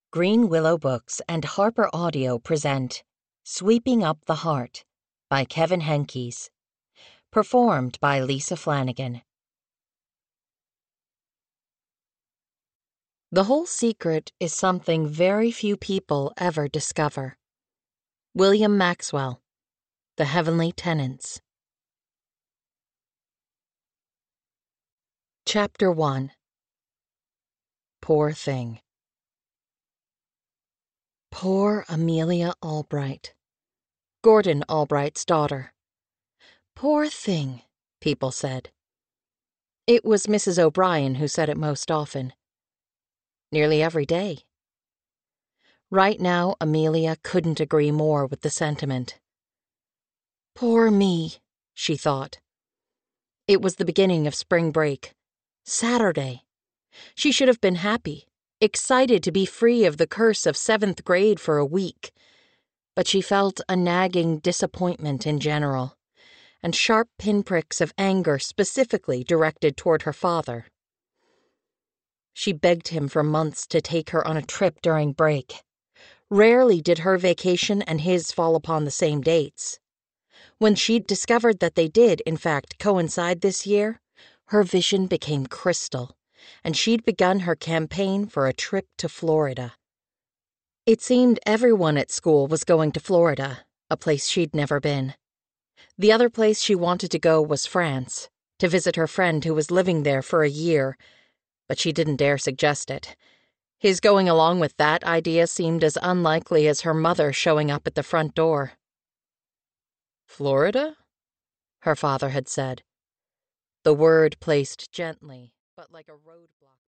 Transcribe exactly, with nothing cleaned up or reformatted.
Green Willow Books and Harper Audio present Sweeping Up the Heart by Kevin Henkes. Performed by Lisa Flanagan. The whole secret is something very few people ever discover. William Maxwell, The Heavenly Tenants. Chapter one. Poor Thing. Poor Amelia Albright, Gordon Albright's daughter. Poor thing, people said. It was Missus O'Brien who said it most often. Nearly every day. Right now, Amelia couldn't agree more with the sentiment. Poor me, she thought. It was the beginning of spring break. Saturday. She should have been happy, excited to be free of the curse of seventh grade for a week. But she felt a nagging disappointment in general, and sharp pinpricks of anger specifically directed toward her father. She begged him for months to take her on a trip during break. Rarely did her vacation and his fall upon the same dates. When she'd discovered that they did, in fact, coincide this year, her vision became crystal, and she'd begun her campaign for a trip to Florida. It seemed everyone at school was going to Florida, a place she'd never been. The other place she wanted to go was France, to visit her friend who was living there for a year, but she didn't dare suggest it. His going along with that idea seemed as unlikely as her mother showing up at the front door. Florida? Her father had said. The word placed gently, but like a roadblock